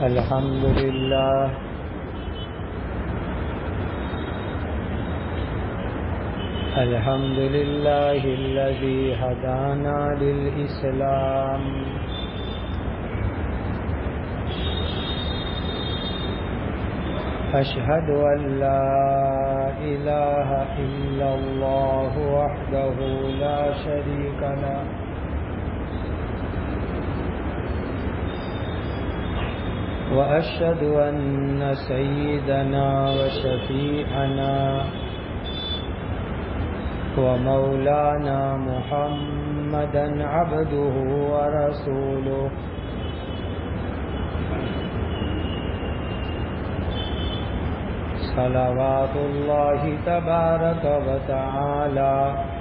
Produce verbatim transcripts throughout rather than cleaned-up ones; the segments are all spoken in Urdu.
الحمد لله الحمد لله الذي هدانا للإسلام أشهد أن لا إله إلا الله وحده لا شريك له وأشهد أن سيدنا وشفيعنا ومولانا محمدا عبده ورسوله صلوات الله تبارك وتعالى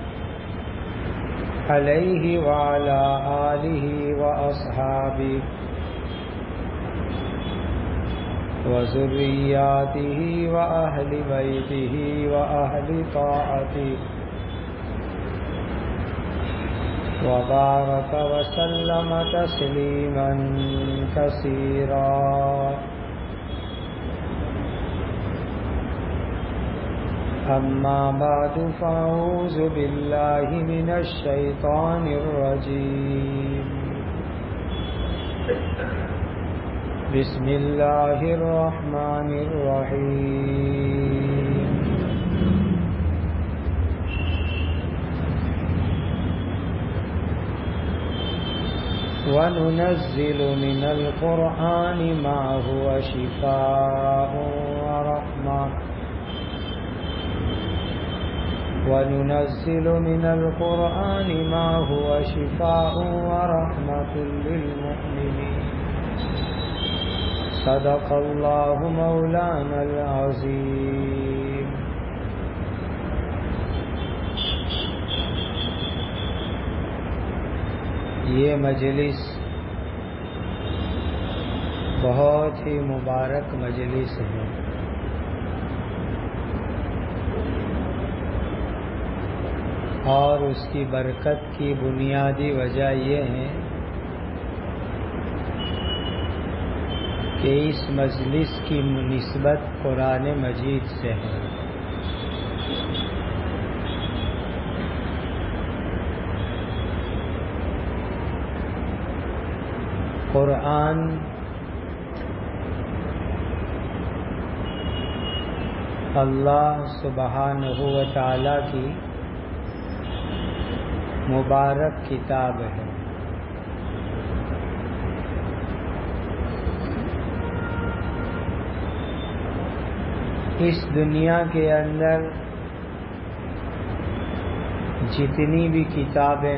عليه وعلى آله وأصحابه وذرياته وأهل بيته وأهل طاعته وبارك وسلم تسليما كثيرا. أما بعد فأعوذ بالله من الشيطان الرجيم. بسم الله الرحمن الرحيم. وننزل من القرآن ما هو شفاء ورحمة وننزل من القرآن ما هو شفاء ورحمة للمؤمنين. صدق الله مولانا العظيم. یہ مجلس بہت ہی مبارک مجلس ہے. اور اس کی برکت کی بنیادی وجہ یہ ہے کہ اس مجلس کی نسبت قرآن مجید سے ہے. قرآن اللہ سبحانہ و تعالی کی مبارک کتاب ہے. اس دنیا کے اندر جتنی بھی کتابیں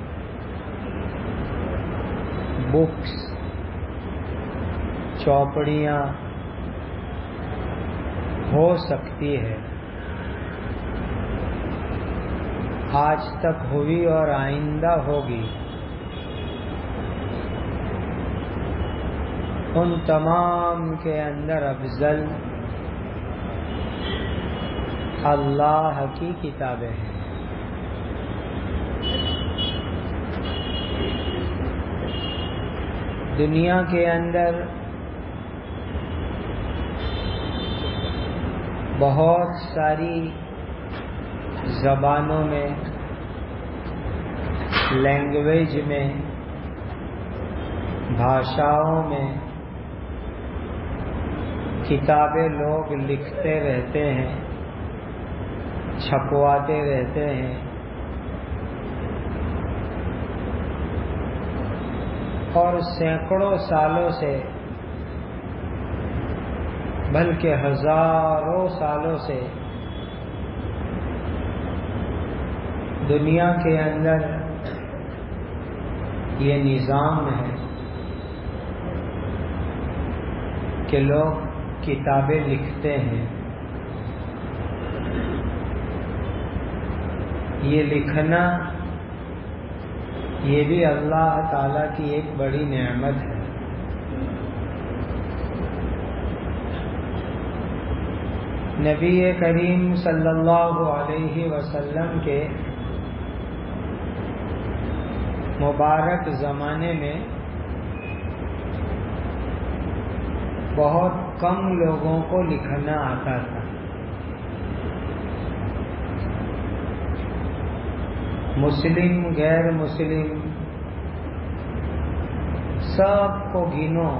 بکس چوپڑیاں ہو سکتی ہے آج تک ہوئی اور آئندہ ہوگی، ان تمام کے اندر افضل اللہ کی کتابیں ہیں. دنیا کے اندر بہت ساری زبانوں میں، لینگویج میں، بھاشاؤں میں کتابیں لوگ لکھتے رہتے ہیں، چھپواتے رہتے ہیں. اور سینکڑوں سالوں سے بلکہ ہزاروں سالوں سے دنیا کے اندر یہ نظام ہے کہ لوگ کتابیں لکھتے ہیں. یہ لکھنا یہ بھی اللہ تعالی کی ایک بڑی نعمت ہے. نبی کریم صلی اللہ علیہ وسلم کے مبارک زمانے میں بہت کم لوگوں کو لکھنا آتا تھا. مسلم غیر مسلم سب کو گنو،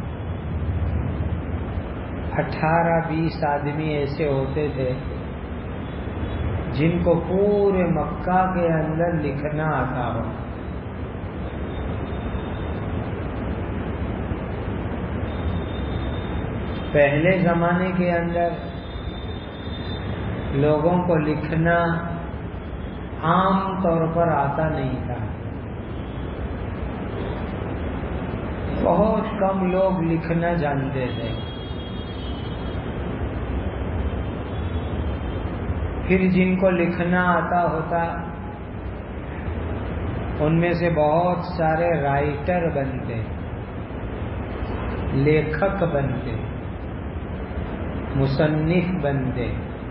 اٹھارہ بیس آدمی ایسے ہوتے تھے جن کو پورے مکہ کے اندر لکھنا آتا ہو. پہلے زمانے کے اندر لوگوں کو لکھنا عام طور پر آتا نہیں تھا. بہت کم لوگ لکھنا جانتے تھے. پھر جن کو لکھنا آتا ہوتا ان میں سے بہت سارے رائٹر بنتے، لیکھک بنتے، مصنف بنتے،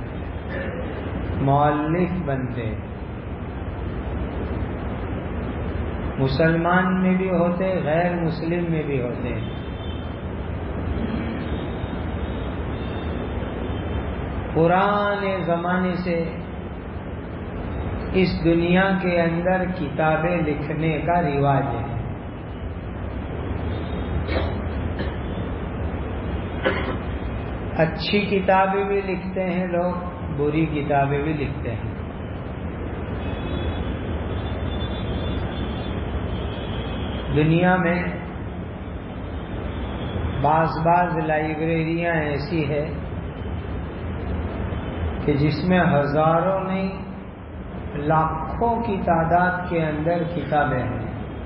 مؤلف بنتے. مسلمان میں بھی ہوتے، غیر مسلم میں بھی ہوتے. پرانے زمانے سے اس دنیا کے اندر کتابیں لکھنے کا رواج ہے. اچھی کتابیں بھی لکھتے ہیں لوگ، بری کتابیں بھی لکھتے ہیں. دنیا میں بعض بعض لائبریریاں ایسی ہے کہ جس میں ہزاروں نہیں لاکھوں کی تعداد کے اندر کتابیں ہیں.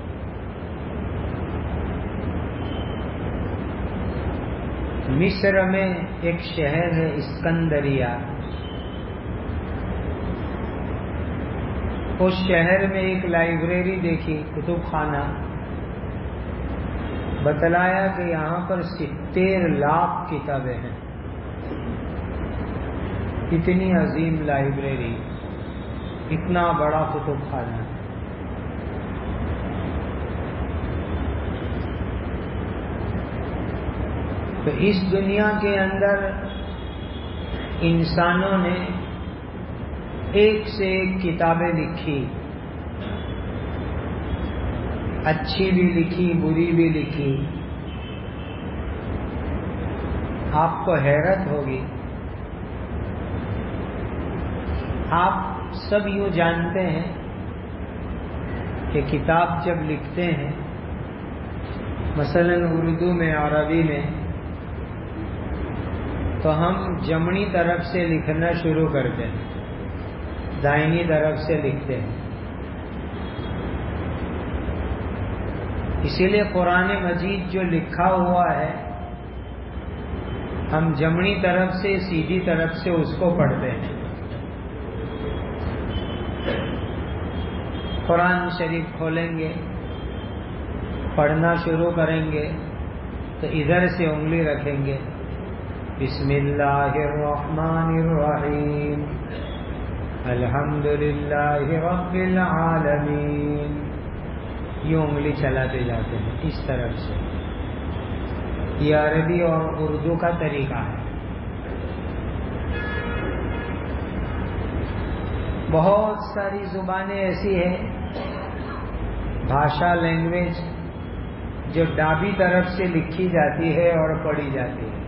مصر میں ایک شہر ہے اسکندریہ. اس شہر میں ایک لائبریری دیکھی، کتب خانہ. بتلایا کہ یہاں پر ستر لاکھ کتابیں ہیں. اتنی عظیم لائبریری، اتنا بڑا کتب خانہ. تو اس دنیا کے اندر انسانوں نے ایک سے ایک کتابیں لکھی، اچھی بھی لکھی، بری بھی لکھی. آپ کو حیرت ہوگی. آپ سب یوں جانتے ہیں کہ کتاب جب لکھتے ہیں، مثلا اردو میں، عربی میں، تو ہم جمنی طرف سے لکھنا شروع کرتے ہیں، دائنی طرف سے لکھتے ہیں. اسی لیے قرآن مجید جو لکھا ہوا ہے ہم جمنی طرف سے سیدھی طرف سے اس کو پڑھتے ہیں. قرآن شریف کھولیں گے، پڑھنا شروع کریں گے تو ادھر سے انگلی رکھیں گے، بسم اللہ الرحمن الرحیم، الحمد للہ رب العالمین. یہ انگلی چلاتے جاتے ہیں اس طرف سے. یہ عربی اور اردو کا طریقہ ہے. بہت ساری زبانیں ایسی ہیں، بھاشا، لینگویج، جو ڈابی طرف سے لکھی جاتی ہے اور پڑھی جاتی ہے.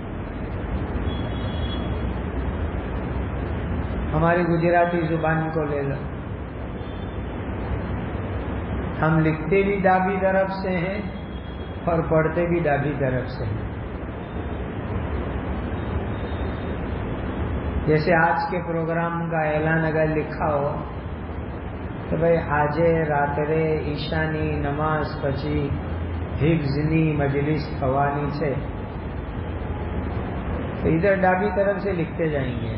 ہماری گجراتی زبان کو لے لو، ہم لکھتے بھی ڈابی طرف سے ہیں اور پڑھتے بھی ڈابی طرف سے ہیں. جیسے آج کے پروگرام کا اعلان اگر لکھا ہو تو بھائی آجے راترے ایشانی نماز پچی حفظنی مجلس خوانی سے، تو ادھر ڈابی طرف سے لکھتے جائیں گے.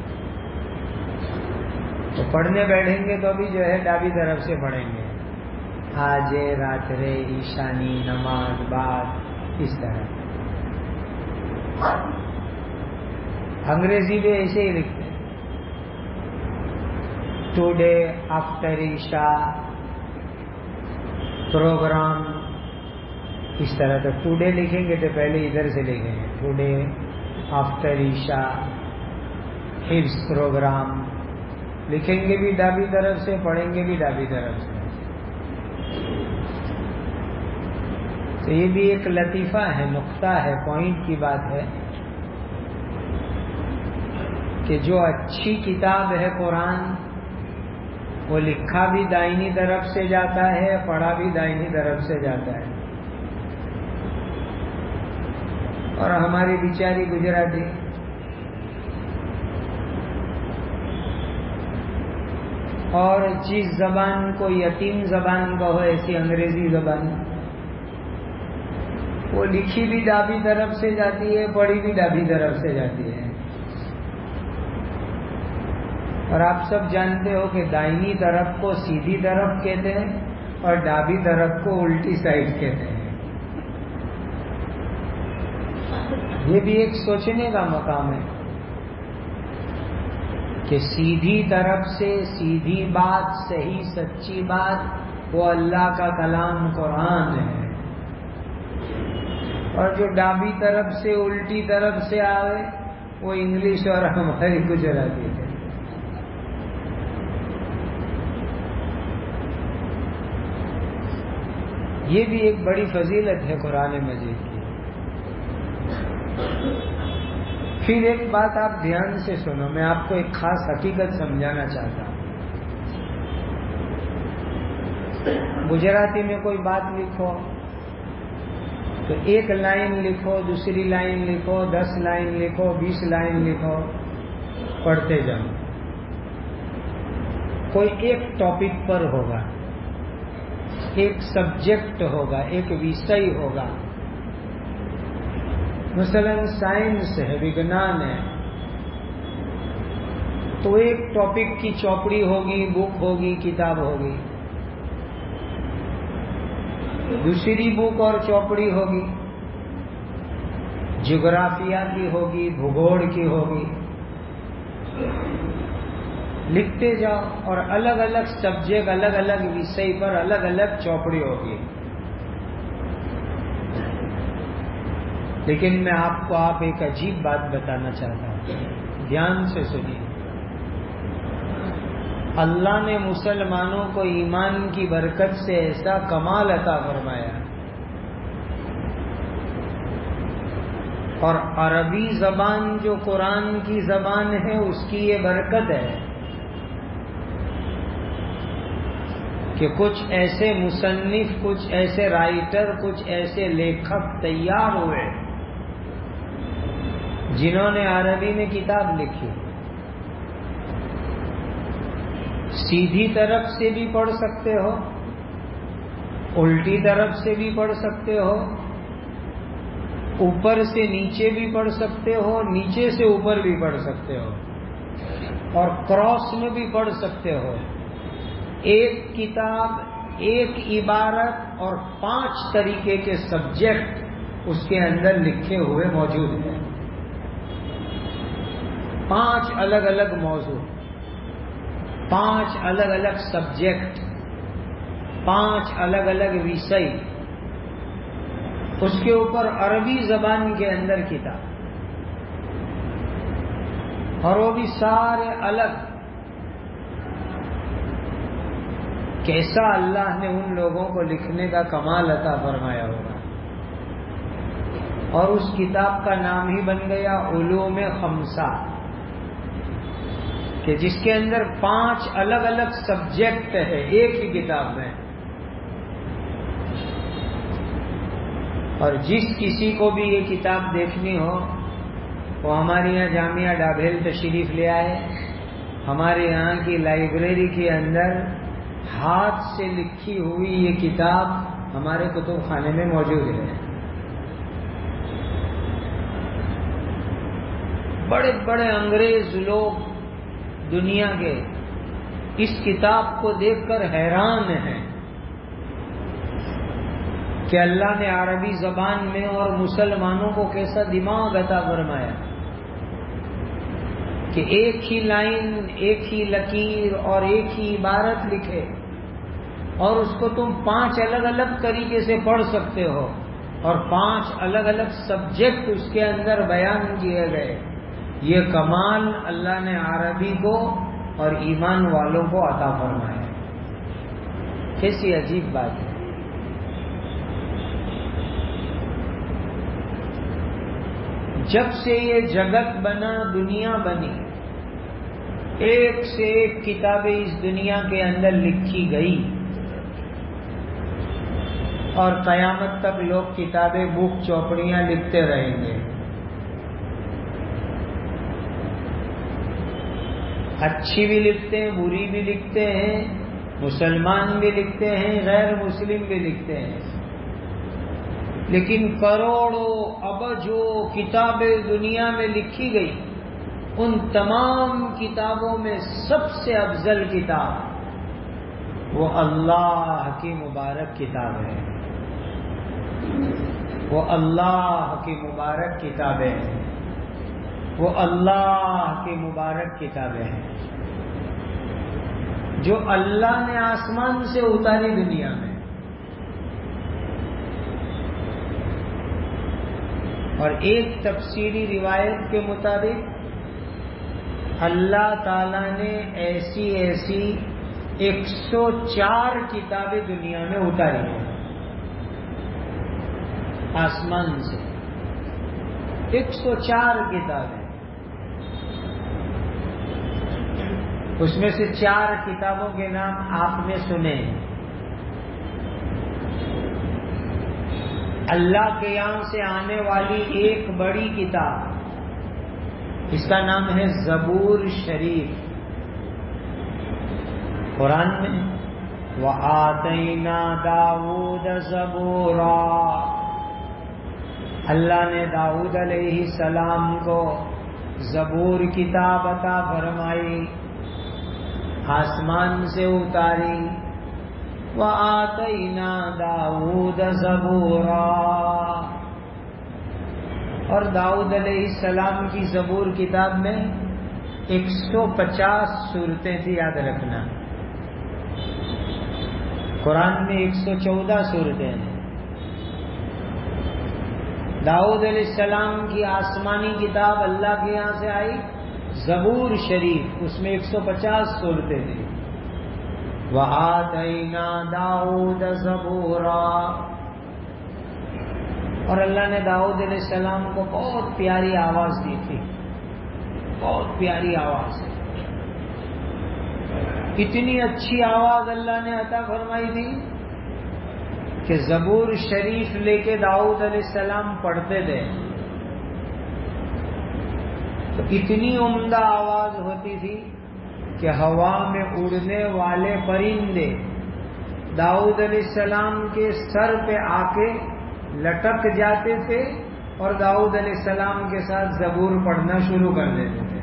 تو پڑھنے بیٹھیں گے تو بھی جو ہے ڈابی طرف سے پڑھیں گے، آجے راترے ایشانی نماز بعد، اس طرح. انگریزی بھی ایسے ہی لکھتے ہیں، ٹوڈے آفٹر عشاء پروگرام اس طرح تو ٹوڈے لکھیں گے تو پہلے ادھر سے لکھیں گے ٹوڈے آفٹر عشاء حفظ پروگرام، لکھیں گے بھی ڈابی طرف سے، پڑھیں گے بھی ڈابی طرف سے. تو یہ بھی ایک لطیفہ ہے، نقطہ ہے، پوائنٹ کی بات ہے کہ جو اچھی کتاب ہے قرآن، وہ لکھا بھی دائنی طرف سے جاتا ہے، پڑھا بھی دائنی طرف سے جاتا ہے. اور ہماری بیچاری گجراتی اور جس زبان کو یتیم زبان کہو، ایسی انگریزی زبان، وہ لکھی بھی ڈابی طرف سے جاتی ہے، پڑھی بھی ڈابی طرف سے جاتی ہے. اور آپ سب جانتے ہو کہ دائنی طرف کو سیدھی طرف کہتے ہیں اور ڈابی طرف کو الٹی سائڈ کہتے ہیں. یہ بھی ایک سوچنے کا مقام ہے کہ سیدھی طرف سے سیدھی بات، صحیح سچی بات، وہ اللہ کا کلام قرآن ہے. اور جو ڈابی طرف سے الٹی طرف سے آئے وہ انگلش اور ہماری گجراتی ہے. یہ بھی ایک بڑی فضیلت ہے قرآن مجید کی. پھر ایک بات آپ دھیان سے سنو، میں آپ کو ایک خاص حقیقت سمجھانا چاہتا ہوں. گجراتی میں کوئی بات لکھو تو ایک لائن لکھو، دوسری لائن لکھو، دس لائن لکھو، بیس لائن لکھو، پڑھتے جاؤ. کوئی ایک ٹاپک پر ہوگا، ایک سبجیکٹ ہوگا، ایک وشے ہوگا. مثلا سائنس ہے، وگنان ہے، تو ایک ٹاپک کی چوپڑی ہوگی، بک ہوگی، کتاب ہوگی. دوسری بک اور چوپڑی ہوگی، جغرافیہ کی ہوگی، بھگوڑ کی ہوگی. لکھتے جاؤ اور الگ الگ سبجیکٹ، الگ الگ وشے پر الگ الگ چوپڑی ہوگی. لیکن میں آپ کو آپ ایک عجیب بات بتانا چاہتا ہوں، دھیان سے سنیے. اللہ نے مسلمانوں کو ایمان کی برکت سے ایسا کمال عطا فرمایا، اور عربی زبان جو قرآن کی زبان ہے اس کی یہ برکت ہے کہ کچھ ایسے مصنف، کچھ ایسے رائٹر، کچھ ایسے لیکھک تیار ہوئے جنہوں نے عربی میں کتاب لکھی. سیدھی طرف سے بھی پڑھ سکتے ہو، الٹی طرف سے بھی پڑھ سکتے ہو، اوپر سے نیچے بھی پڑھ سکتے ہو، نیچے سے اوپر بھی پڑھ سکتے ہو، اور کراس میں بھی پڑھ سکتے ہو. ایک کتاب، ایک عبارت اور پانچ طریقے کے سبجیکٹ اس کے اندر لکھے ہوئے موجود ہیں. پانچ الگ الگ موضوع، پانچ الگ الگ سبجیکٹ، پانچ الگ الگ وشے، اس کے اوپر عربی زبان کے اندر کتاب، اور وہ بھی سارے الگ. کیسا اللہ نے ان لوگوں کو لکھنے کا کمال عطا فرمایا ہوگا. اور اس کتاب کا نام ہی بن گیا علوم خمسہ، کہ جس کے اندر پانچ الگ الگ سبجیکٹ ہے ایک ہی کتاب میں. اور جس کسی کو بھی یہ کتاب دیکھنی ہو وہ ہمارے یہاں جامعہ ڈابھیل تشریف لے آئے. ہمارے یہاں کی لائبریری کے اندر ہاتھ سے لکھی ہوئی یہ کتاب ہمارے کتب خانے میں موجود ہے. بڑے بڑے انگریز لوگ دنیا کے اس کتاب کو دیکھ کر حیران ہیں کہ اللہ نے عربی زبان میں اور مسلمانوں کو کیسا دماغ عطا فرمایا کہ ایک ہی لائن، ایک ہی لکیر اور ایک ہی عبارت لکھے اور اس کو تم پانچ الگ الگ طریقے سے پڑھ سکتے ہو. اور پانچ الگ الگ سبجیکٹ اس کے اندر بیان کیے گئے. یہ کمال اللہ نے عربی کو اور ایمان والوں کو عطا فرمایا. کیسی عجیب بات ہے. جب سے یہ جگت بنا، دنیا بنی، ایک سے ایک کتابیں اس دنیا کے اندر لکھی گئی اور قیامت تک لوگ کتابیں، بک، چوپڑیاں لکھتے رہیں گے. اچھی بھی لکھتے ہیں، بری بھی لکھتے ہیں، مسلمان بھی لکھتے ہیں، غیر مسلم بھی لکھتے ہیں. لیکن کروڑوں ابجوں کتابیں دنیا میں لکھی گئی، ان تمام کتابوں میں سب سے افضل کتاب وہ اللہ کی مبارک کتاب ہے. وہ اللہ کی مبارک کتابیں ہیں. وہ اللہ کی مبارک کتابیں ہیں جو اللہ نے آسمان سے اتاری دنیا میں. اور ایک تفسیری روایت کے مطابق اللہ تعالی نے ایسی ایسی ایک سو چار کتابیں دنیا میں اتاری ہیں آسمان سے. ایک سو چار کتابیں. اس میں سے چار کتابوں کے نام آپ نے سنے. اللہ کے یہاں سے آنے والی ایک بڑی کتاب، اس کا نام ہے زبور شریف. قرآن میں وَآتَيْنَا دَاوُودَ زَبُورًا، اللہ نے داؤد علیہ السلام کو زبور کتاب عطا فرمائی، آسمان سے اتاری. وَآتَيْنَا دَاوُودَ زَبُورًا، اور داؤد علیہ السلام کی زبور کتاب میں ایک سو پچاس صورتیں تھی، یاد رکھنا. قرآن میں ایک سو چودہ صورتیں ہیں. داؤد علیہ السلام کی آسمانی کتاب اللہ کے یہاں سے آئی زبور شریف، اس میں ایک سو پچاس صورتیں تھیں. وَآتَيْنَا دَاوُودَ زَبُورًا، اور اللہ نے داؤد علیہ السلام کو بہت پیاری آواز دی تھی، بہت پیاری آواز. اتنی اچھی آواز اللہ نے عطا فرمائی تھی کہ زبور شریف لے کے داؤد علیہ السلام پڑھتے تھے تو اتنی عمدہ آواز ہوتی تھی کہ ہوا میں اڑنے والے پرندے داؤد علیہ السلام کے سر پہ آ کے لٹک جاتے تھے اور داؤد علیہ السلام کے ساتھ زبور پڑھنا شروع کر دیتے تھے.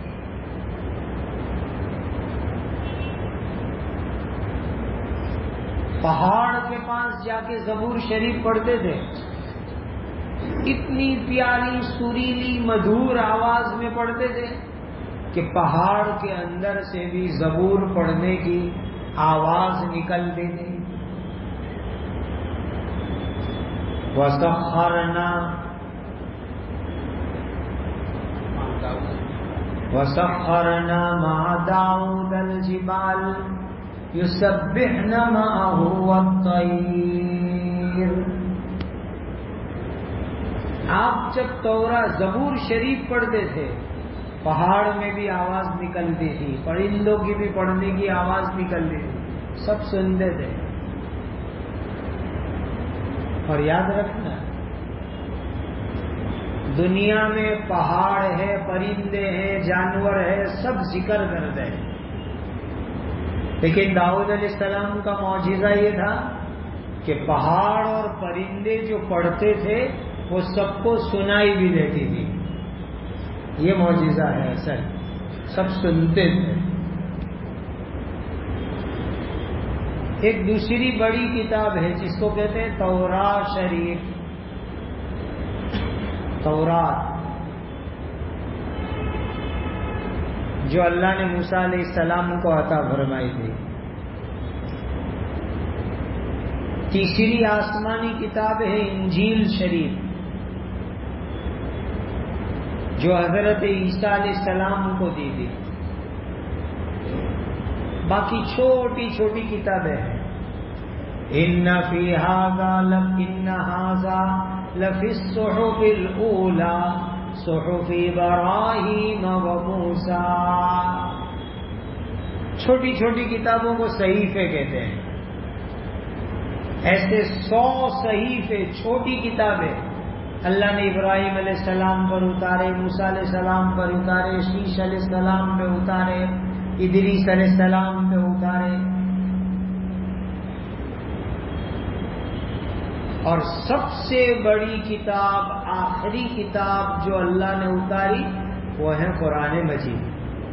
پہاڑ کے پاس جا کے زبور شریف پڑھتے تھے. اتنی پیاری سریلی مدھور آواز میں پڑھتے تھے کہ پہاڑ کے اندر سے بھی زبور پڑھنے کی آواز نکلتی تھی. وَسَخَّرْنَا وَسَخَّرْنَا مَعَ دَاوُودَ الْجِبَالَ يُسَبِّحْنَ مَعَهُ وَالطَّيْرَ. آپ جب تورا زبور شریف پڑھتے تھے پہاڑ میں بھی آواز نکلتی تھی، پرندوں کی بھی پڑھنے کی آواز نکلتی تھی، سب سنتے تھے. اور یاد رکھنا دنیا میں پہاڑ ہے، پرندے ہیں، جانور ہے، سب ذکر کرتے ہیں، لیکن داؤد علیہ السلام کا معجزہ یہ تھا کہ پہاڑ اور پرندے جو پڑھتے تھے وہ سب کو سنائی بھی دیتی تھی. یہ معجزہ ہے اصل، سب سنتے تھے. ایک دوسری بڑی کتاب ہے جس کو کہتے ہیں تورات شریف. تورات جو اللہ نے موسیٰ علیہ السلام کو عطا فرمائی تھی. تیسری آسمانی کتاب ہے انجیل شریف، جو حضرت عیسیٰ علیہ السلام کو دی گئی. باقی چھوٹی چھوٹی کتابیں ہیں. ان فی ھذا لَفِي لَفِي الصُّحُفِ الْأُولَى صُحُفِ إِبْرَاہِیمَ وَمُوسَىٰ. چھوٹی چھوٹی کتابوں کو صحیفے کہتے ہیں. ایسے سو صحیفے چھوٹی کتابیں اللہ نے ابراہیم علیہ السلام پر اتارے، موسیٰ علیہ السلام پر اتارے، شیش علیہ السلام پہ اتارے، ادریس علیہ السلام پہ اتارے. اور سب سے بڑی کتاب، آخری کتاب جو اللہ نے اتاری وہ ہے قرآن مجید.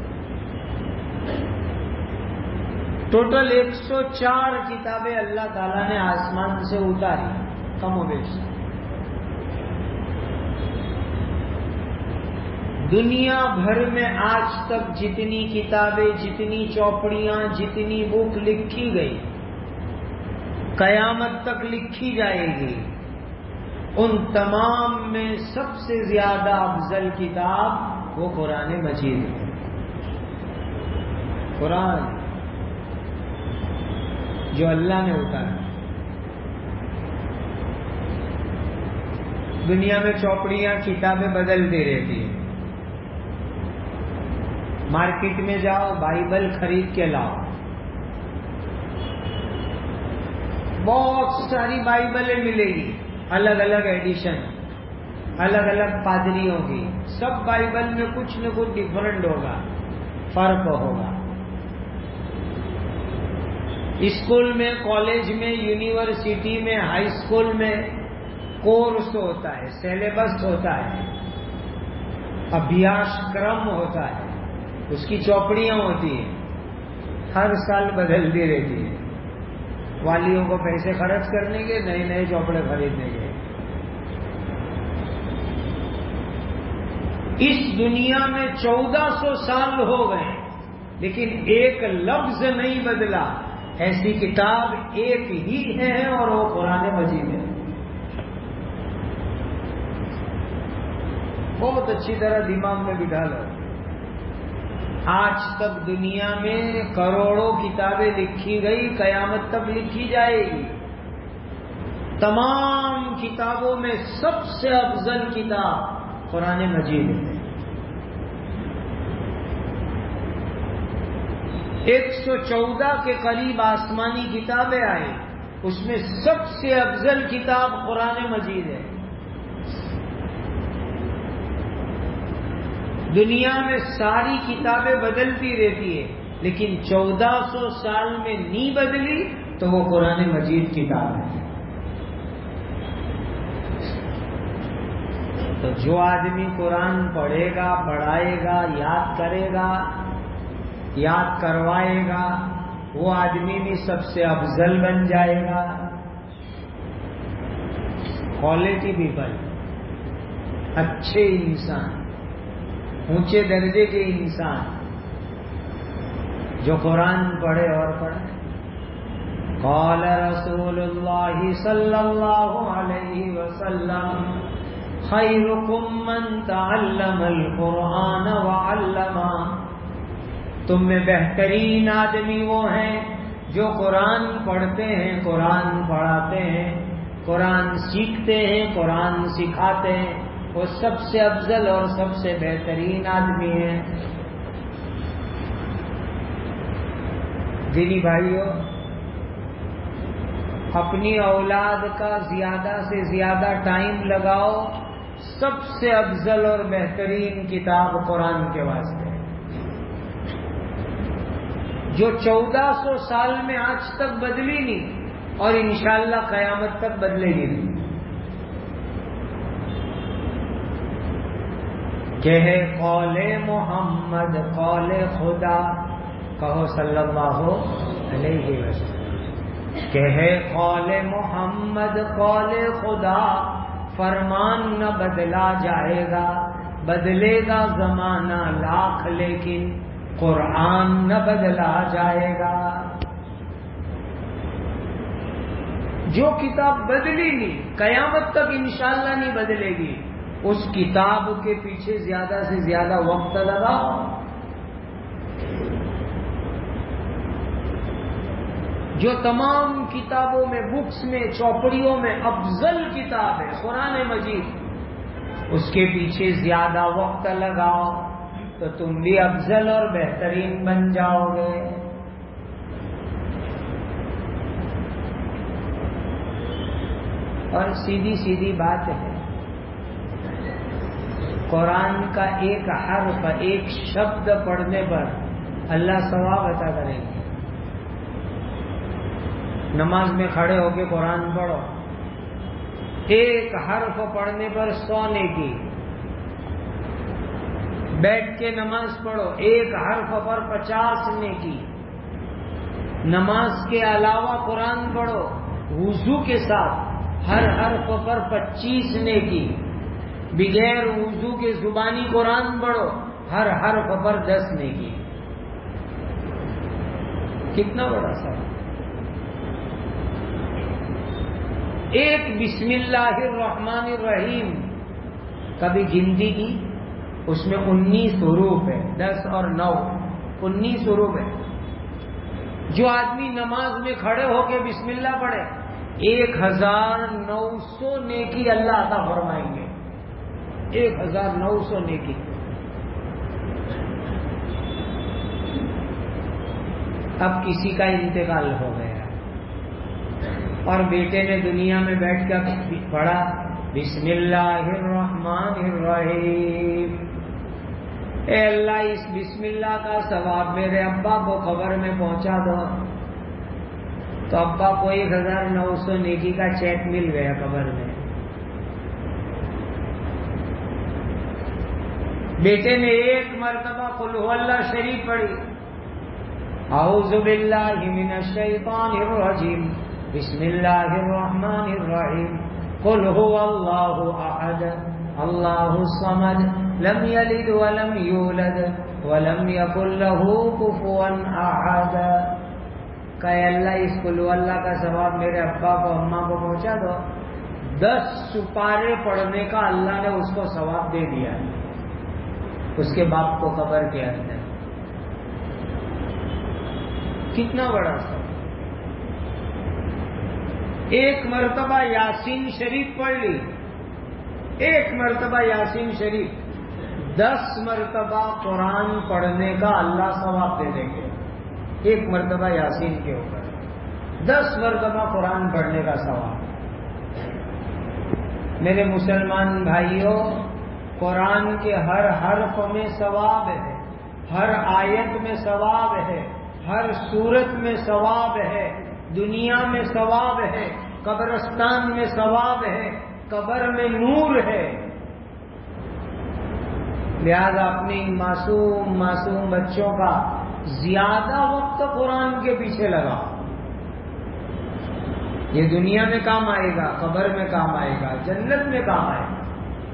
ٹوٹل ایک سو چار کتابیں اللہ تعالیٰ نے آسمان سے اتاری، کم و بیش. دنیا بھر میں آج تک جتنی کتابیں، جتنی چوپڑیاں، جتنی بک لکھی گئی، قیامت تک لکھی جائے گی، ان تمام میں سب سے زیادہ افضل کتاب وہ قرآن مجید ہے. قرآن جو اللہ نے اتارا. دنیا میں چوپڑیاں، کتابیں بدلتی رہتی ہیں. مارکیٹ میں جاؤ، بائبل خرید کے لاؤ. بہت ساری بائبلیں ملے گی، الگ الگ ایڈیشن، الگ الگ پادریوں کی. سب بائبل میں کچھ نہ کچھ ڈفرنٹ ہوگا، فرق ہوگا. اسکول میں، کالج میں، یونیورسٹی میں، ہائی اسکول میں کورس ہوتا ہے، سیلیبس ہوتا ہے، ابھیاس کرم ہوتا ہے، اس کی چوپڑیاں ہوتی ہیں، ہر سال بدلتی رہتی ہے. والیوں کو پیسے خرچ کرنے کے، نئے نئے چوپڑے خریدنے کے. اس دنیا میں چودہ سو سال ہو گئے لیکن ایک لفظ نہیں بدلا. ایسی کتاب ایک ہی ہے اور وہ قرآن مجید ہے. بہت اچھی طرح دماغ میں بٹھا لو. آج تک دنیا میں کروڑوں کتابیں لکھی گئی، قیامت تک لکھی جائے گی. تمام کتابوں میں سب سے افضل کتاب قرآن مجید ہے. ایک سو چودہ کے قریب آسمانی کتابیں آئی، اس میں سب سے افضل کتاب قرآن مجید ہے. دنیا میں ساری کتابیں بدلتی رہتی ہے لیکن چودہ سو سال میں نہیں بدلی تو وہ قرآن مجید کتاب ہے. تو جو آدمی قرآن پڑھے گا، پڑھائے گا، یاد کرے گا، یاد کروائے گا، وہ آدمی بھی سب سے افضل بن جائے گا. کوالٹی پیپل، اچھے انسان، اونچے درجے کے انسان جو قرآن پڑھے اور پڑھے. قال رسول اللہ صلی اللہ علیہ وسلم خیرکم من تعلم القرآن وعلمہ. تم میں بہترین آدمی وہ ہیں جو قرآن پڑھتے ہیں، قرآن پڑھاتے ہیں، قرآن سیکھتے ہیں، قرآن سکھاتے ہیں. وہ سب سے افضل اور سب سے بہترین آدمی ہیں. دینی بھائیوں، اپنی اولاد کا زیادہ سے زیادہ ٹائم لگاؤ سب سے افضل اور بہترین کتاب قرآن کے واسطے، جو چودہ سو سال میں آج تک بدلی نہیں اور انشاءاللہ قیامت تک بدلے گی نہیں. کہ ہے قول محمد قول خدا، کہو صلی اللہ علیہ وسلم. کہ ہے قول محمد قول خدا، فرمان نہ بدلا جائے گا، بدلے گا زمانہ لاکھ لیکن قرآن نہ بدلا جائے گا. جو کتاب بدلی نہیں، قیامت تک انشاءاللہ نہیں بدلے گی، اس کتاب کے پیچھے زیادہ سے زیادہ وقت لگاؤ۔ جو تمام کتابوں میں، بکس میں، چوپڑیوں میں افضل کتاب ہے قرآن مجید، اس کے پیچھے زیادہ وقت لگاؤ تو تم بھی افضل اور بہترین بن جاؤ گے۔ اور سیدھی سیدھی بات ہے، قرآن کا ایک حرف، ایک شبد پڑھنے پر اللہ ثواب عطا کریں گے۔ نماز میں کھڑے ہو کے قرآن پڑھو، ایک حرف پڑھنے پر سو نیکی۔ بیٹھ کے نماز پڑھو، ایک حرف پر پچاس نیکی۔ نماز کے علاوہ قرآن پڑھو وضو کے ساتھ، ہر حرف پر پچیس نیکی۔ بغیر وضو کے زبانی قرآن پڑھو، ہر حرف پر دس نیکی۔ کتنا بڑا سوال۔ ایک بسم اللہ الرحمن الرحیم کبھی گنتی کی، اس میں انیس حروف ہے، دس اور نو انیس حروف ہے۔ جو آدمی نماز میں کھڑے ہو کے بسم اللہ پڑھے، ایک ہزار نو سو نیکی اللہ عطا فرمائیں گے، ایک ہزار نو سو نیکی۔ اب کسی کا انتقال ہو گیا اور بیٹے نے دنیا میں بیٹھ کر پڑھا بسم اللہ الرحمن الرحیم، اے اللہ اس بسم اللہ کا ثواب میرے ابا کو قبر میں پہنچا دو، تو ابا کو ایک ہزار نو سو نیکی کا چیک مل گیا قبر میں۔ بیٹے نے ایک مرتبہ قل هو اللہ شریف پڑھی، اعوذ باللہ من الشیطان الرجیم بسم اللہ الرحمن الرحیم قل هو اللہ احد اللہ الصمد لم یلد ولم یولد ولم یکن له کفوا احد۔ کہ اللہ اس قل هو اللہ کا ثواب میرے ابا کو اماں کو پہنچا دو۔ دس سپارے پڑھنے کا اللہ نے اس کو ثواب دے دیا، اس کے باپ کو قبر کے اندر۔ کتنا بڑا ثواب۔ ایک مرتبہ یاسین شریف پڑھ لی، ایک مرتبہ یاسین شریف، دس مرتبہ قرآن پڑھنے کا اللہ ثواب دے دیں گے۔ ایک مرتبہ یاسین کے اوپر دس مرتبہ قرآن پڑھنے کا ثواب۔ میرے مسلمان بھائیوں، قرآن کے ہر حرف میں ثواب ہے، ہر آیت میں ثواب ہے، ہر سورت میں ثواب ہے، دنیا میں ثواب ہے، قبرستان میں ثواب ہے، قبر میں نور ہے۔ لہذا اپنے ان معصوم معصوم بچوں کا زیادہ وقت قرآن کے پیچھے لگاؤ۔ یہ دنیا میں کام آئے گا، قبر میں کام آئے گا، جنت میں کام آئے گا۔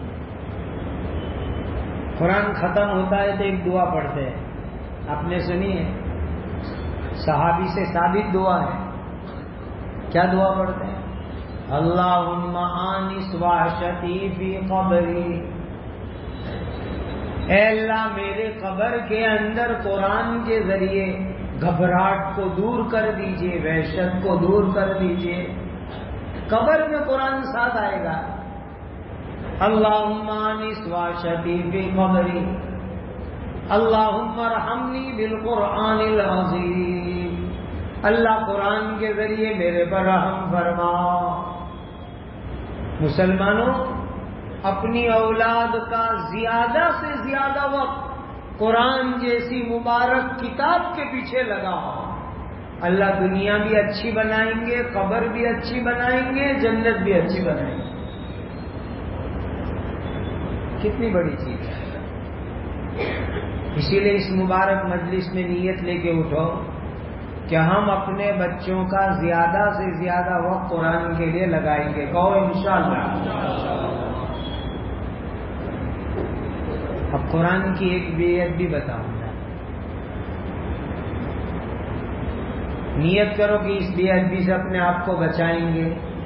قرآن ختم ہوتا ہے تو ایک دعا پڑھتے ہیں، آپ نے سنی ہے؟ صحابی سے ثابت دعا ہے۔ کیا دعا پڑھتے ہیں؟ اللہم آنس وحشتی فی قبری، اے اللہ میرے قبر کے اندر قرآن کے ذریعے گھبراہٹ کو دور کر دیجئے، وحشت کو دور کر دیجئے۔ قبر میں قرآن ساتھ آئے گا۔ اللہم آنس وحشتی فی قبری اللہم ارحمنی بالقرآن العظیم، اللہ قرآن کے ذریعے میرے پر رحم فرما۔ مسلمانوں، اپنی اولاد کا زیادہ سے زیادہ وقت قرآن جیسی مبارک کتاب کے پیچھے لگاؤ۔ اللہ دنیا بھی اچھی بنائیں گے، قبر بھی اچھی بنائیں گے، جنت بھی اچھی بنائیں گے۔ کتنی بڑی چیز ہے۔ اسی لیے اس مبارک مجلس میں نیت لے کے اٹھو کہ ہم اپنے بچوں کا زیادہ سے زیادہ وقت قرآن کے لیے لگائیں گے۔ کہو انشاءاللہ۔ اب قرآن کی ایک بیعت بھی بتاؤں گا، نیت کرو کہ اس بے ادبی سے اپنے آپ کو بچائیں گے،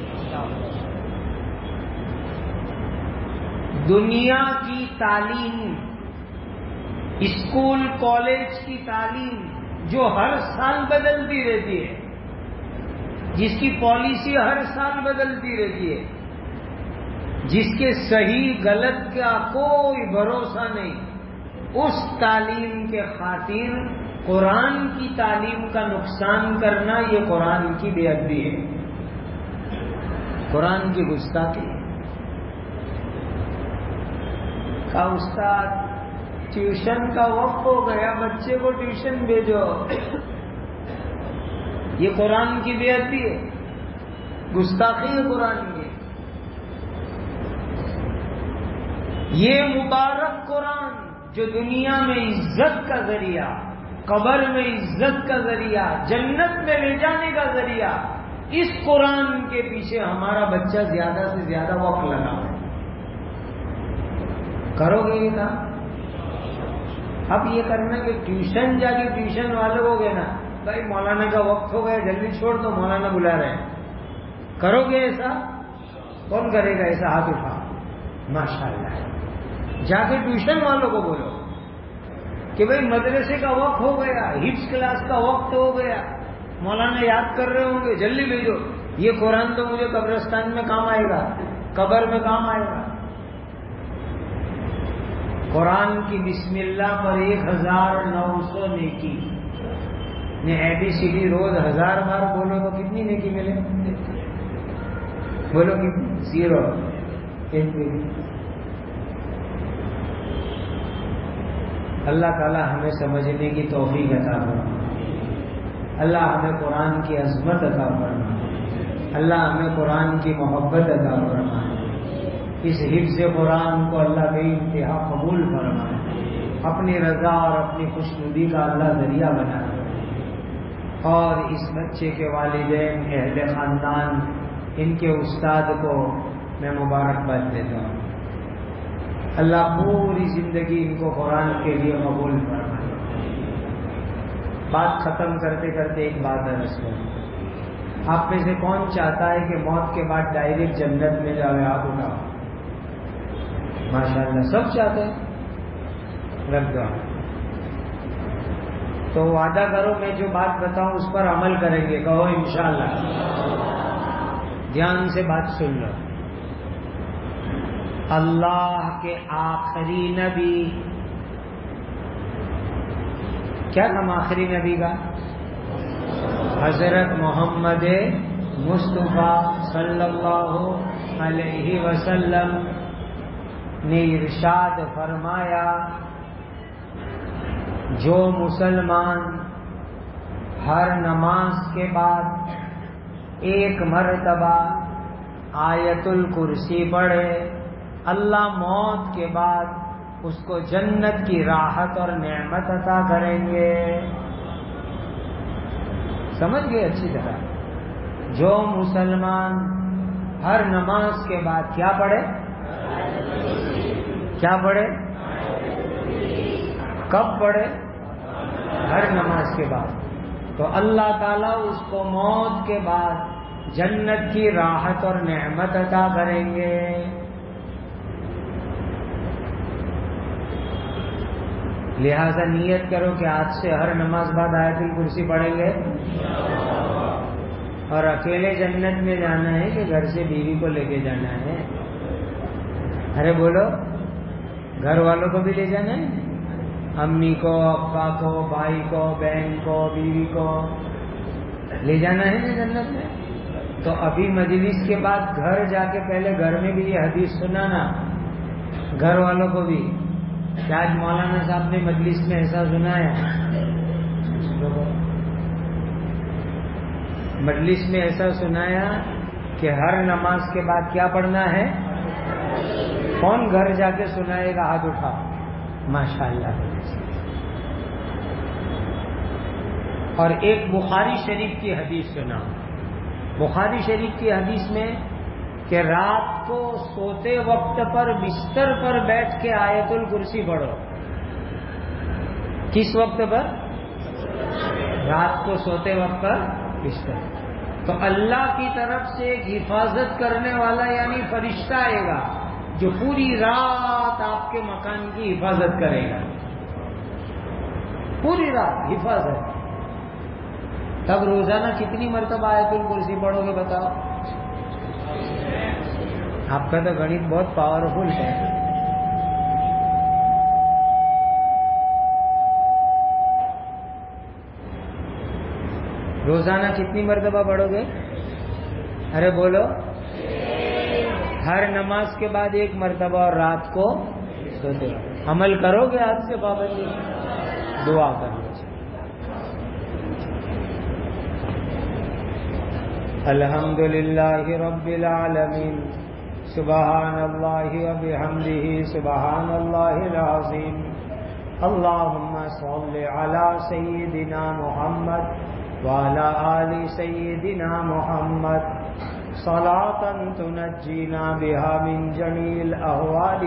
دنیا کی تعلیم، اسکول کالج کی تعلیم جو ہر سال بدلتی رہتی ہے، جس کی پالیسی ہر سال بدلتی رہتی ہے، جس کے صحیح غلط کا کوئی بھروسہ نہیں، اس تعلیم کے خاطر قرآن کی تعلیم کا نقصان کرنا یہ قرآن کی بے ادبی ہے، قرآن کی گستاخی ہے۔ کا استاد ٹیوشن کا وقت ہو گیا، بچے کو ٹیوشن بھیجو، یہ قرآن کی بے ادبی ہے، گستاخی ہے قرآن کی۔ یہ مبارک قرآن جو دنیا میں عزت کا ذریعہ، قبر میں عزت کا ذریعہ، جنت میں لے جانے کا ذریعہ، اس قرآن کے پیچھے ہمارا بچہ زیادہ سے زیادہ وقت لگا ہے۔ کرو گے یہ کام؟ اب یہ کرنا کہ ٹیوشن جا کے ٹیوشن والے ہو گئے نا، بھائی مولانا کا وقت ہو گیا جلدی چھوڑ دو، مولانا بلا رہے ہیں، کرو گے ایسا؟ کون کرے گا ایسا؟ ہاتھ اٹھا۔ ماشاء اللہ، جا کے ٹیوشن والوں کو بولو کہ بھائی مدرسے کا وقت ہو گیا، ہپس کلاس کا وقت ہو گیا، مولانا یاد کر رہے ہوں گے، جلدی بھیجو، یہ قرآن تو مجھے قبرستان میں کام آئے گا، قبر میں کام آئے گا۔ قرآن کی بسم اللہ پر ایک ہزار نو سو نیکی، نے اے بی سی ڈی روز ہزار بار بولو تو کتنی نیکی ملے؟ بولو کتنی؟ زیرو، ایک بھی۔ اللہ تعالی ہمیں سمجھنے کی توفیق عطا فرمائے، اللہ ہمیں قرآن کی عظمت عطا فرمائے، اللہ ہمیں قرآن کی محبت عطا فرمائے، اس حفظ قرآن کو اللہ بے انتہا قبول فرمائے، اپنی رضا اور اپنی خوشنودی کا اللہ ذریعہ بنائے، اور اس بچے کے والدین، اہل خاندان، ان کے استاد کو میں مبارکباد دیتا ہوں، اللہ پوری زندگی ان کو قرآن کے لیے قبول فرمائے۔ بات ختم کرتے کرتے ایک بات عرض کروں، آپ میں سے کون چاہتا ہے کہ موت کے بعد ڈائریکٹ جنت میں جاوے؟ آپ اٹھاؤ۔ ماشاءاللہ سب چاہتے ہیں، رکھ دو۔ تو وعدہ کرو میں جو بات بتاؤں اس پر عمل کریں گے، کہو انشاءاللہ۔ دھیان سے بات سن لو۔ اللہ کے آخری نبی، کیا نام آخری نبی کا؟ حضرت محمد مصطفیٰ صلی اللہ علیہ وسلم نے ارشاد فرمایا، جو مسلمان ہر نماز کے بعد ایک مرتبہ آیت الکرسی پڑھے، اللہ موت کے بعد اس کو جنت کی راحت اور نعمت عطا کریں گے۔ سمجھ گئے اچھی طرح؟ جو مسلمان ہر نماز کے بعد کیا پڑھے؟ کیا پڑھے؟ کب پڑھے؟ ہر نماز کے بعد، تو اللہ تعالیٰ اس کو موت کے بعد جنت کی راحت اور نعمت عطا کریں گے۔ لہذا نیت کرو کہ آج سے ہر نماز بعد آیت الکرسی پڑھیں گے، اور اکیلے جنت میں جانا ہے کہ گھر سے بیوی کو لے کے جانا ہے؟ ارے بولو، گھر والوں کو بھی لے جانا ہے، امی کو، ابا کو، بھائی کو، بہن کو، بیوی کو لے جانا ہے نا جنت میں؟ تو ابھی مجلس کے بعد گھر جا کے پہلے گھر میں بھی یہ حدیث سنانا، گھر والوں کو بھی، کہ آج مولانا صاحب نے مجلس میں ایسا سنایا، مجلس میں ایسا سنایا کہ ہر نماز کے بعد کیا پڑھنا ہے؟ کون گھر جا کے سنائے گا؟ ہاتھ اٹھا۔ ماشاءاللہ۔ اور ایک بخاری شریف کی حدیث سنا، بخاری شریف کی حدیث میں کہ رات کو سوتے وقت پر بستر پر بیٹھ کے آیت الکرسی پڑھو۔ کس وقت پر؟ رات کو سوتے وقت پر بستر۔ تو اللہ کی طرف سے ایک حفاظت کرنے والا یعنی فرشتہ آئے گا جو پوری رات آپ کے مکان کی حفاظت کرے گا، پوری رات حفاظت. تب روزانہ کتنی مرتبہ آیت الکرسی پڑھو گے بتاؤ؟ آپ کا تو گणت بہت پاورفل ہے. روزانہ کتنی مرتبہ پڑھو گے؟ ارے بولو. ہر نماز کے بعد ایک مرتبہ اور رات کو سوتے وقت. عمل کرو گے آج سے پابندی؟ دعا کر لو. الحمد للہ رب العالمین سبحان اللہ وبحمدہ سبحان اللہ العظیم. اللہم صل علی سیدنا محمد وعلی آل سیدنا محمد صلاۃ تنجینا بها من جمیع الاہوال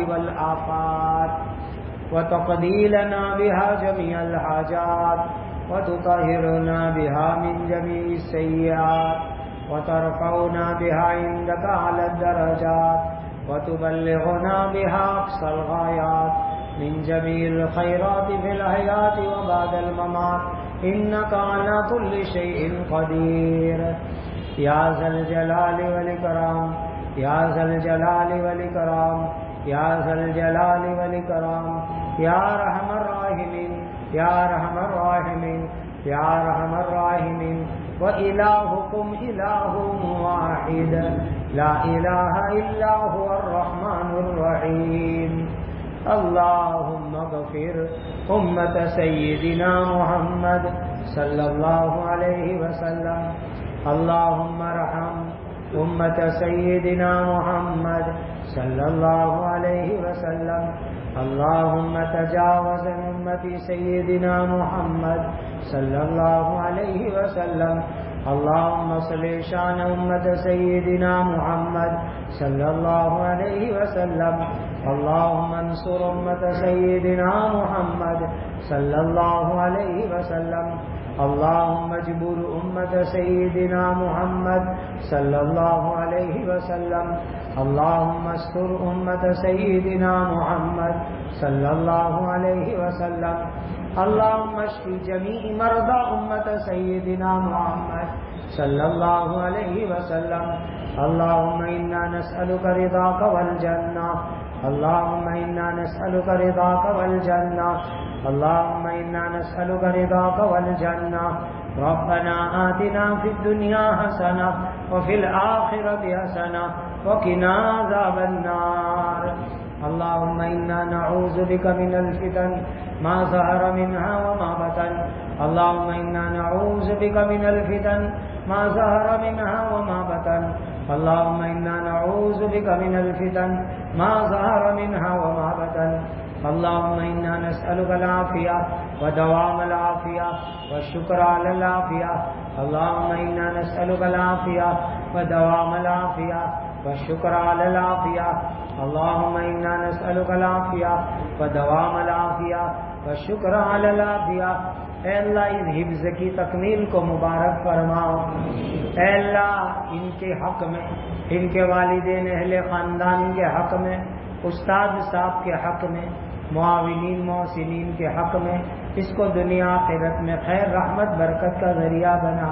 والآفات وتقضی لنا بها جمیع الحاجات وتطہرنا بها من جمیع السیئات وترفعنا بها عندك على الدرجات وتبلغنا بها أقصى الغايات من جميع الخيرات في الحياة وبعد الممات إنك على كل شيء قدير. يا ذا الجلال والإكرام يا ذا الجلال والإكرام يا ذا الجلال والإكرام يا رحم الراحمين يا رحم الراحمين يا رحم الراحمين. وإلهكم إله واحد لا إله إلا هو الرحمن الرحيم. اللهم اغفر أمة سيدنا محمد صلى الله عليه وسلم. اللهم ارحم أمة سيدنا محمد صلى الله عليه وسلم. اللهم تجاوز عن أمة سيدنا محمد صلى الله عليه وسلم. اللهم صل شان أمة سيدنا محمد صلى الله عليه وسلم. اللهم انصر أمة سيدنا محمد صلى الله عليه وسلم. اللهم اجبر أمة سيدنا محمد صلى الله عليه وسلم. اللهم استر أمة سيدنا محمد صلى الله عليه وسلم. اللهم اشف جميع مرضى أمة سيدنا محمد صلى الله عليه وسلم. اللهم إنا نسألك رضاك والجنة. اللهم إنا نسألك رضاك والجنة. اللهم إنا نسألك رضاك والجنة. ربنا آتنا في الدنيا حسنة وفي الآخرة حسنة وقنا عذاب النار. اللهم إنا نعوذ بك من الفتن ما ظهر منها وما بطن. اللهم إنا نعوذ بك من الفتن ما ظهر منها وما بطن. اللهم إنا نعوذ بك من الفتن ما ظهر منها وما بطن. اللهم إنا نسألك العافية ودوام العافية والشكر على العافية. اللهم إنا نسألك العافية ودوام العافية والشكر على العافية. اللهم إنا نسألك العافية ودوام العافية والشكر على العافية. اے اللہ ان حفظ کی تکمیل کو مبارک فرماؤ. اے اللہ ان کے حق میں، ان کے والدین، اہل خاندان کے حق میں، استاد صاحب کے حق میں، معاونین محسنین کے حق میں اس کو دنیا آخرت میں خیر رحمت برکت کا ذریعہ بنا.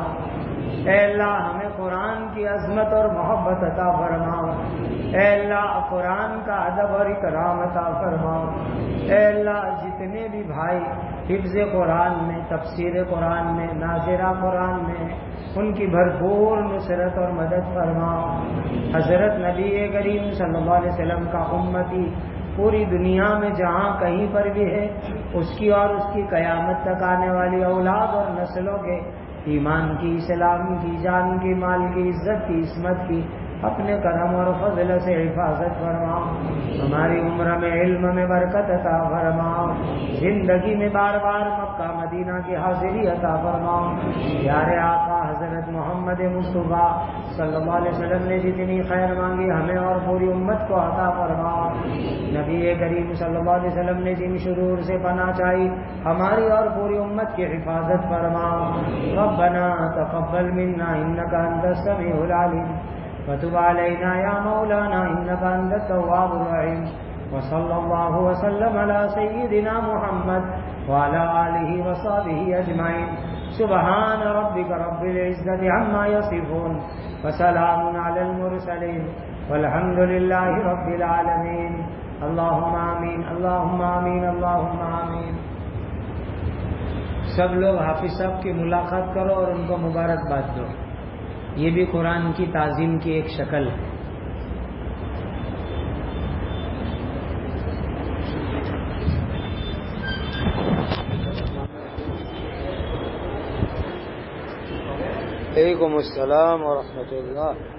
اے اللہ ہمیں قرآن کی عظمت اور محبت عطا فرماؤ. اے اللہ قرآن کا ادب اور اکرام عطا فرماؤ. اے اللہ جتنے بھی بھائی حفظ قرآن میں، تفسیر قرآن میں، ناظرہ قرآن میں، ان کی بھرپور نصرت اور مدد فرماؤ. حضرت نبی کریم صلی اللہ علیہ وسلم کا امتی پوری دنیا میں جہاں کہیں پر بھی ہے، اس کی اور اس کی قیامت تک آنے والی اولاد اور نسلوں کے ایمان کی، اسلام کی، جان کی، مال کی، عزت کی، عصمت کی اپنے کرم اور فضل سے حفاظت فرماؤ. ہماری عمر میں، علم میں برکت عطا فرماؤ. زندگی میں بار بار مکہ مدینہ کی حاضری عطا فرماؤ. پیارے آقا حضرت محمد مصطفیٰ صلی اللہ علیہ وسلم نے جتنی خیر مانگی ہمیں اور پوری امت کو عطا فرماؤ. نبی کریم صلی اللہ علیہ وسلم نے جن شرور سے پناہ چاہی ہماری اور پوری امت کی حفاظت فرماؤ. ربنا تقبل منا انک انت السمیع العلیم وتب علينا يا مولانا إنك أنت التواب الرحيم وصلى الله وسلم على سيدنا محمد وعلى آله وصحبه أجمعين سبحان ربك رب العزة عما يصفون وسلام على المرسلين والحمد لله رب العالمين اللهم آمین اللهم آمین اللهم آمین. سب لوگ حافظ صاحب کی ملاقات کرو اور ان کو مبارکباد دو. یہ بھی قرآن کی تعظیم کی ایک شکل ہے. وعلیکم السلام ورحمۃ اللہ.